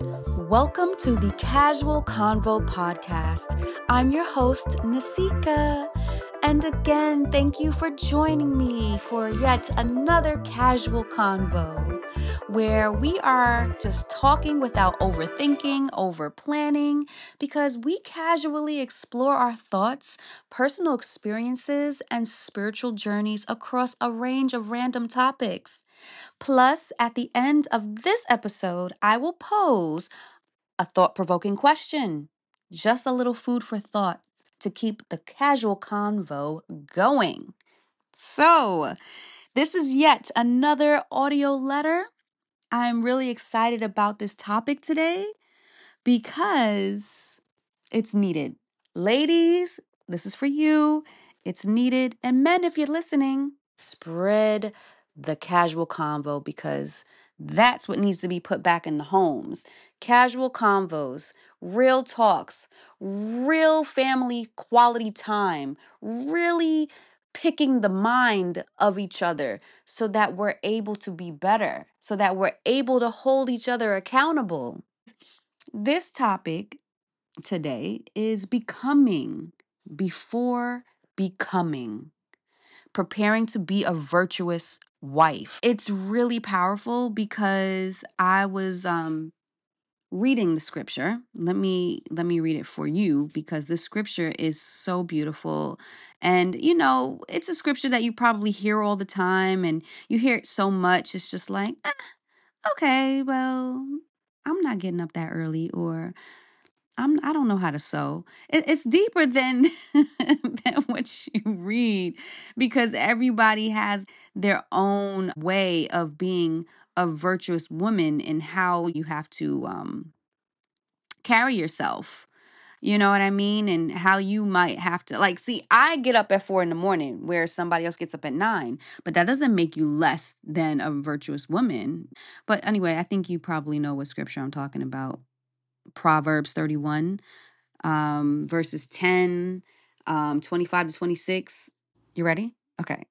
Welcome to the Casual Convo podcast. I'm your host, Nasika. And again, thank you for joining me for yet another casual convo where we are just talking without overthinking, over planning, because we casually explore our thoughts, personal experiences, and spiritual journeys across a range of random topics. Plus, at the end of this episode, I will pose a thought provoking question. Just a little food for thought to keep the casual convo going. So, this is yet another audio letter. I'm really excited about this topic today because it's needed. Ladies, this is for you. It's needed. And men, if you're listening, spread the casual convo because that's what needs to be put back in the homes. Casual convos, real talks, real family quality time, really picking the mind of each other so that we're able to be better, so that we're able to hold each other accountable. This topic today is becoming before becoming, preparing to be a virtuous wife. It's really powerful because I was reading the scripture. Let me read it for you because this scripture is so beautiful. And it's a scripture that you probably hear all the time and you hear it so much it's just like, okay, well, I'm not getting up that early, or I don't know how to sew. It's deeper than than what you read because everybody has their own way of being a virtuous woman and how you have to carry yourself. You know what I mean? And how you might have to, like, see, I get up at 4 in the morning where somebody else gets up at 9, but that doesn't make you less than a virtuous woman. But anyway, I think you probably know what scripture I'm talking about. Proverbs 31, verses 10, 25 to 26. You ready? Okay.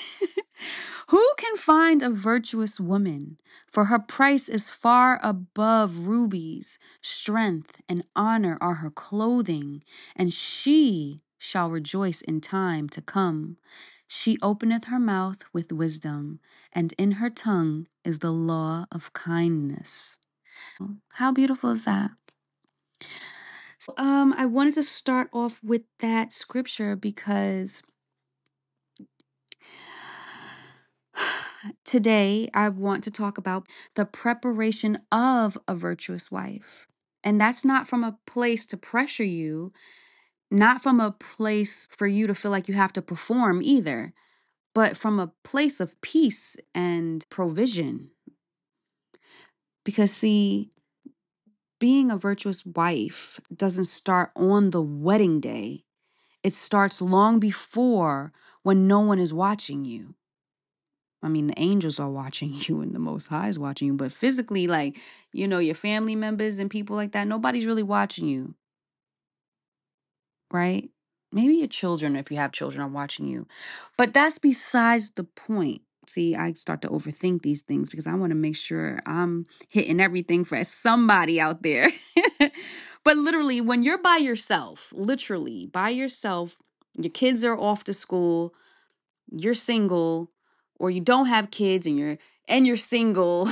Who can find a virtuous woman? For her price is far above rubies. Strength and honor are her clothing, and she shall rejoice in time to come. She openeth her mouth with wisdom, and in her tongue is the law of kindness. How beautiful is that? I wanted to start off with that scripture because today I want to talk about the preparation of a virtuous wife. And that's not from a place to pressure you, not from a place for you to feel like you have to perform either, but from a place of peace and provision. Because, see, being a virtuous wife doesn't start on the wedding day. It starts long before, when no one is watching you. I mean, the angels are watching you and the Most High is watching you, but physically, like, your family members and people like that, nobody's really watching you, right? Maybe your children, if you have children, are watching you. But that's besides the point. See, I start to overthink these things because I want to make sure I'm hitting everything for somebody out there. But literally, when you're by yourself, literally by yourself, your kids are off to school, you're single, or you don't have kids and you're single,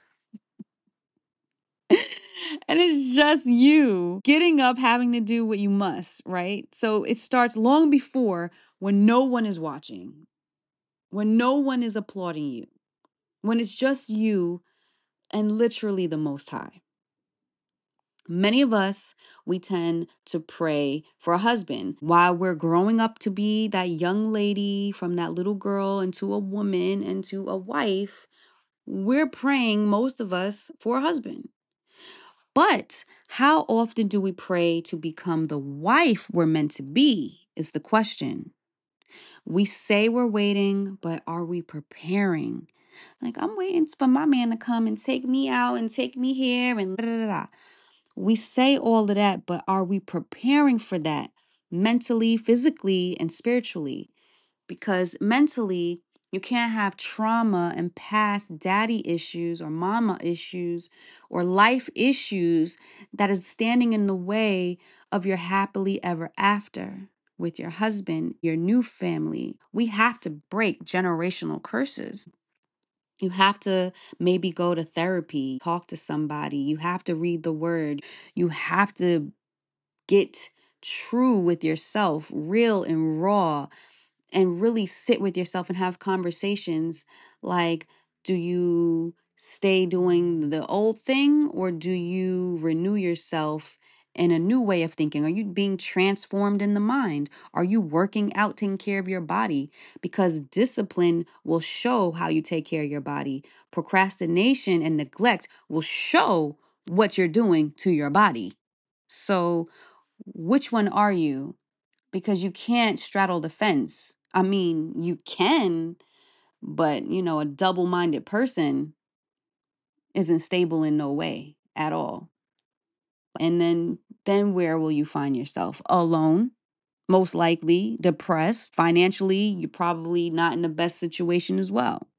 and it's just you getting up, having to do what you must, right? So it starts long before, when no one is watching, when no one is applauding you, when it's just you and literally the Most High. Many of us, we tend to pray for a husband while we're growing up to be that young lady, from that little girl into a woman into a wife. We're praying, most of us, for a husband. But how often do we pray to become the wife we're meant to be is the question. We say we're waiting, but are we preparing? Like, I'm waiting for my man to come and take me out and take me here and da da da. We say all of that, but are we preparing for that mentally, physically, and spiritually? Because mentally, You can't have trauma and past daddy issues or mama issues or life issues that is standing in the way of your happily ever after with your husband, your new family. We have to break generational curses. You have to maybe go to therapy, talk to somebody. You have to read the word. You have to get true with yourself, real and raw, and really sit with yourself and have conversations like, do you stay doing the old thing or do you renew yourself in a new way of thinking? Are you being transformed in the mind? Are you working out, taking care of your body? Because discipline will show how you take care of your body. Procrastination and neglect will show what you're doing to your body. So, which one are you? Because you can't straddle the fence. I mean, you can, but a double-minded person isn't stable in no way at all. And then where will you find yourself? Alone, most likely, depressed, financially, you're probably not in the best situation as well.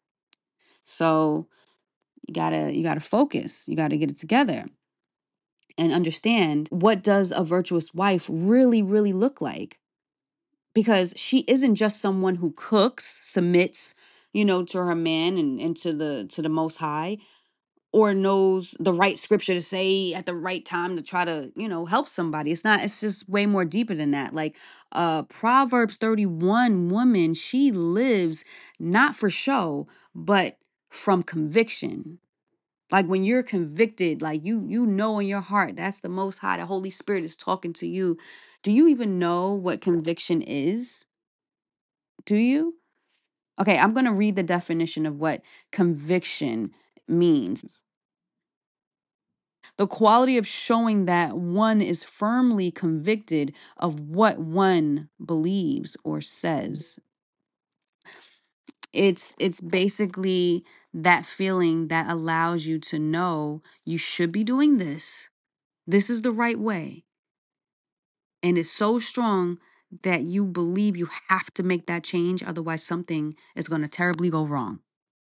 So, you got to focus. You got to get it together and understand, what does a virtuous wife really look like? Because she isn't just someone who cooks, submits, to her man and to the most high, or knows the right scripture to say at the right time to try to, help somebody. It's just way more deeper than that. Like Proverbs 31 woman, she lives not for show, but from conviction. Like when you're convicted, like you know in your heart, that's the most high, the Holy Spirit is talking to you. Do you even know what conviction is? Do you? Okay, I'm going to read the definition of what conviction means. The quality of showing that one is firmly convicted of what one believes or says. It's basically that feeling that allows you to know you should be doing this. This is the right way. And it's so strong that you believe you have to make that change, otherwise something is going to terribly go wrong.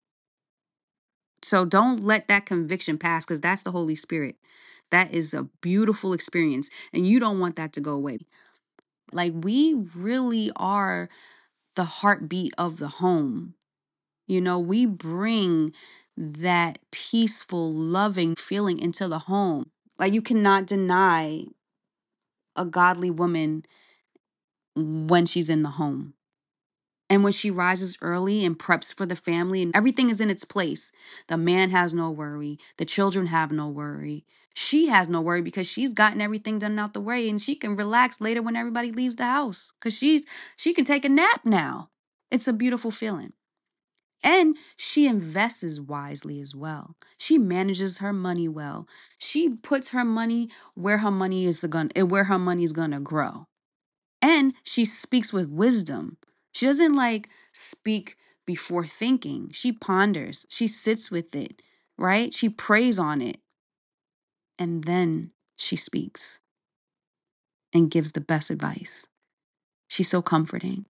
So don't let that conviction pass, because that's the Holy Spirit. That is a beautiful experience, and you don't want that to go away. Like, we really are the heartbeat of the home. We bring that peaceful, loving feeling into the home. Like, you cannot deny a godly woman when she's in the home. And when she rises early and preps for the family and everything is in its place, the man has no worry. The children have no worry. She has no worry because she's gotten everything done out the way and she can relax later when everybody leaves the house because she can take a nap now. It's a beautiful feeling. And she invests wisely as well. She manages her money well. She puts her money where her money is gonna grow. And she speaks with wisdom. She doesn't like speak before thinking. She ponders. She sits with it, right? She prays on it. And then she speaks and gives the best advice. She's so comforting.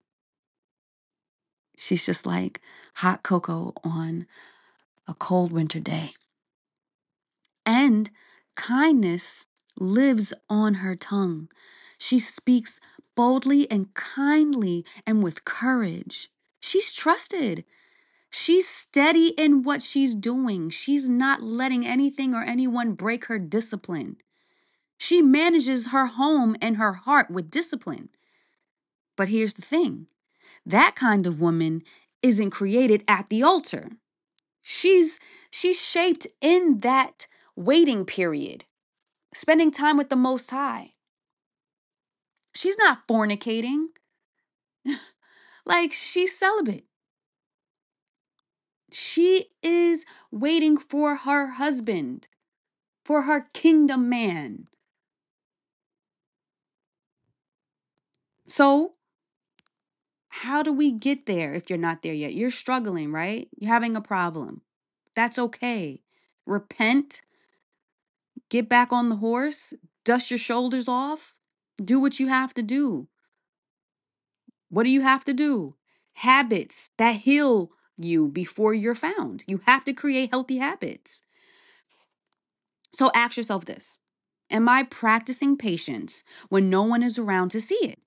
She's just like hot cocoa on a cold winter day. And kindness lives on her tongue. She speaks boldly and kindly and with courage. She's trusted. She's steady in what she's doing. She's not letting anything or anyone break her discipline. She manages her home and her heart with discipline. But here's the thing, that kind of woman isn't created at the altar. She's she's shaped in that waiting period, spending time with the Most High. She's not fornicating. Like, she's celibate. She is waiting for her husband, for her kingdom man. So, how do we get there if you're not there yet? You're struggling, right? You're having a problem. That's okay. Repent, get back on the horse, dust your shoulders off, do what you have to do. What do you have to do? habits that heal you before you're found. You have to create healthy habits. So ask yourself this: am I practicing patience when no one is around to see it?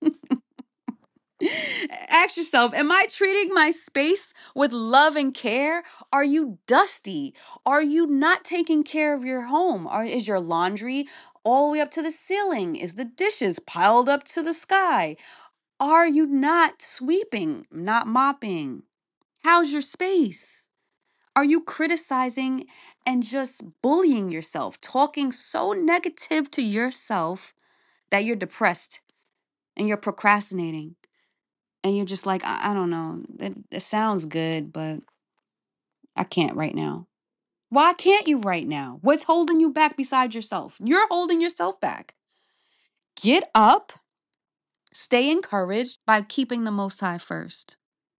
Ask yourself, am I treating my space with love and care? Are you dusty? Are you not taking care of your home? Or is your laundry all the way up to the ceiling? Is the dishes piled up to the sky? Are you not sweeping, not mopping? How's your space? Are you criticizing and just bullying yourself, talking so negative to yourself that you're depressed and you're procrastinating? And you're just like, I don't know, it sounds good, but I can't right now. Why can't you right now? What's holding you back besides yourself? You're holding yourself back. Get up, stay encouraged by keeping the Most High first.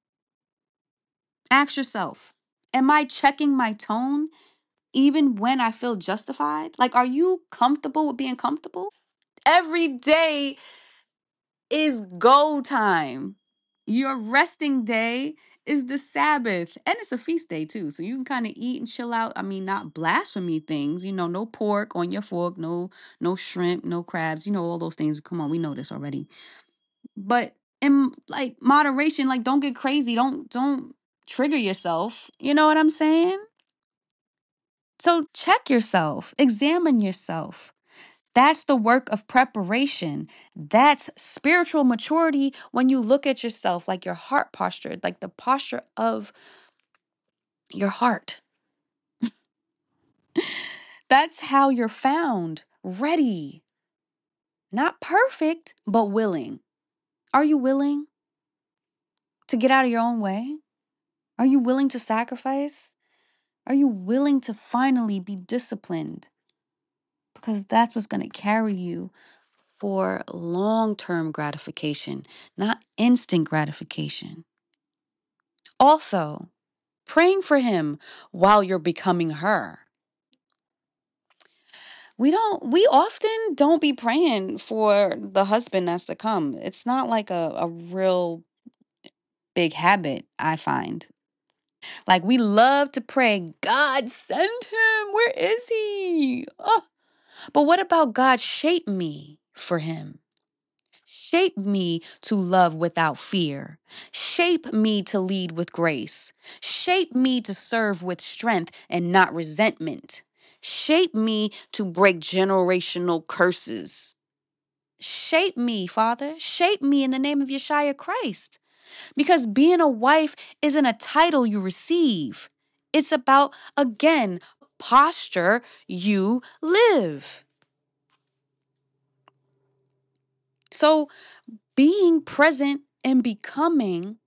Ask yourself, am I checking my tone even when I feel justified? Like, are you comfortable with being comfortable? Every day is go time. Your resting day is the Sabbath. And it's a feast day too. So you can kind of eat and chill out. I mean, not blasphemy things, no pork on your fork, no shrimp, no crabs, all those things. Come on, we know this already. But in like moderation, like don't get crazy. Don't trigger yourself. You know what I'm saying? So check yourself, examine yourself. That's the work of preparation. That's spiritual maturity when you look at yourself, like your heart posture, like the posture of your heart. That's how you're found, ready, not perfect, but willing. Are you willing to get out of your own way? Are you willing to sacrifice? Are you willing to finally be disciplined? Because that's what's going to carry you for long term gratification, not instant gratification. Also, praying for him while you're becoming her. We often don't be praying for the husband that's to come. It's not like a real big habit, I find. Like we love to pray, God send him. Where is he? Oh. But what about God shape me for him? Shape me to love without fear. Shape me to lead with grace. Shape me to serve with strength and not resentment. Shape me to break generational curses. Shape me, Father. Shape me in the name of Yeshua Christ. Because being a wife isn't a title you receive. It's about, again, posture you live. So being present and becoming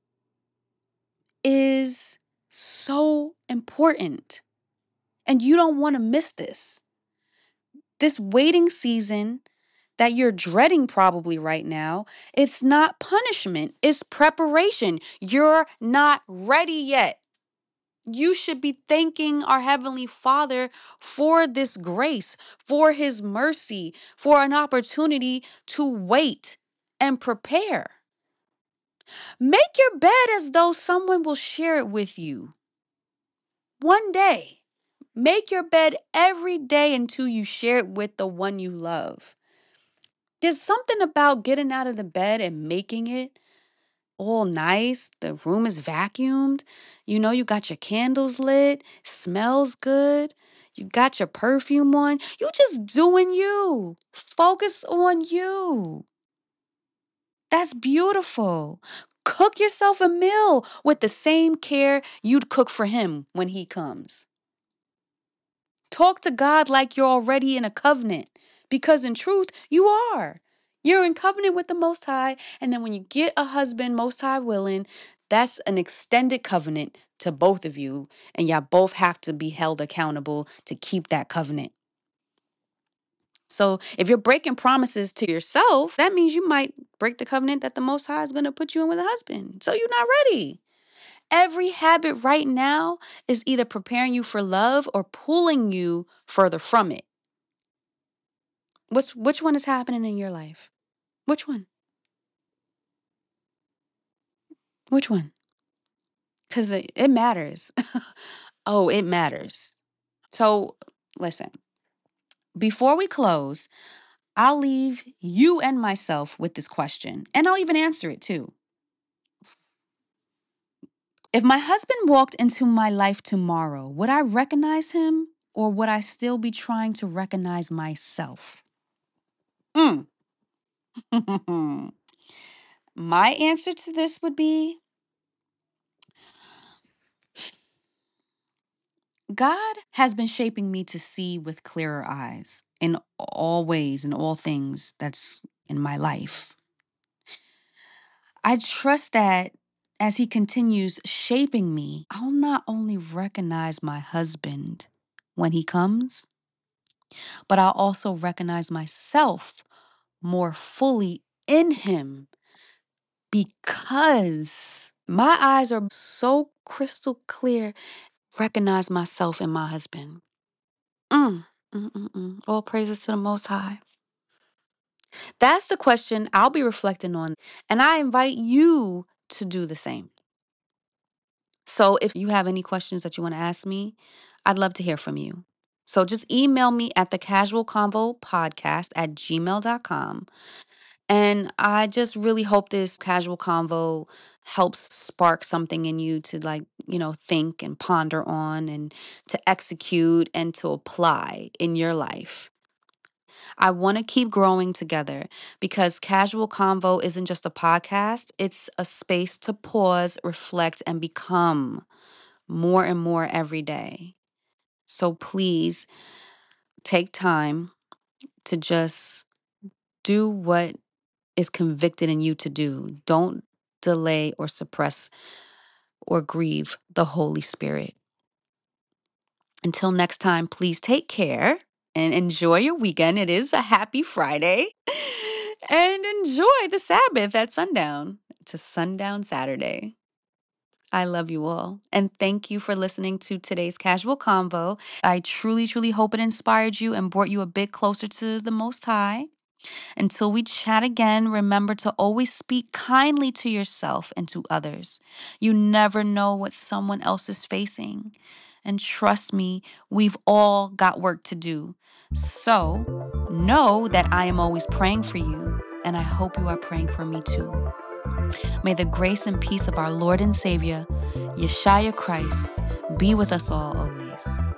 is so important. And you don't want to miss this. This waiting season that you're dreading probably right now, it's not punishment, it's preparation. You're not ready yet. You should be thanking our Heavenly Father for this grace, for His mercy, for an opportunity to wait and prepare. Make your bed as though someone will share it with you. One day. Make your bed every day until you share it with the one you love. There's something about getting out of the bed and making it all nice. The room is vacuumed. You got your candles lit. Smells good. You got your perfume on. You just doing you. Focus on you. That's beautiful. Cook yourself a meal with the same care you'd cook for him when he comes. Talk to God like you're already in a covenant, because in truth, you are. You're in covenant with the Most High, and then when you get a husband, Most High willing, that's an extended covenant to both of you, and y'all both have to be held accountable to keep that covenant. So if you're breaking promises to yourself, that means you might break the covenant that the Most High is going to put you in with a husband. So you're not ready. Every habit right now is either preparing you for love or pulling you further from it. Which one is happening in your life? Which one? Which one? Because it matters. Oh, it matters. So listen, before we close, I'll leave you and myself with this question, and I'll even answer it too. If my husband walked into my life tomorrow, would I recognize him or would I still be trying to recognize myself? Mm. My answer to this would be God has been shaping me to see with clearer eyes in all ways, in all things that's in my life. I trust that as He continues shaping me, I'll not only recognize my husband when he comes, but I'll also recognize myself more fully in him because my eyes are so crystal clear. Recognize myself in my husband. All praises to the Most High. That's the question I'll be reflecting on, and I invite you to do the same. So if you have any questions that you want to ask me, I'd love to hear from you. So just email me at thecasualconvopodcast@gmail.com. And I just really hope this casual convo helps spark something in you to think and ponder on and to execute and to apply in your life. I want to keep growing together because Casual Convo isn't just a podcast, it's a space to pause, reflect, and become more and more every day. So please take time to just do what is convicted in you to do. Don't delay or suppress or grieve the Holy Spirit. Until next time, please take care and enjoy your weekend. It is a happy Friday. And enjoy the Sabbath at sundown. It's a sundown Saturday. I love you all. And thank you for listening to today's Casual Convo. I truly, truly hope it inspired you and brought you a bit closer to the Most High. Until we chat again, remember to always speak kindly to yourself and to others. You never know what someone else is facing. And trust me, we've all got work to do. So know that I am always praying for you, and I hope you are praying for me too. May the grace and peace of our Lord and Savior, Yeshua Christ, be with us all always.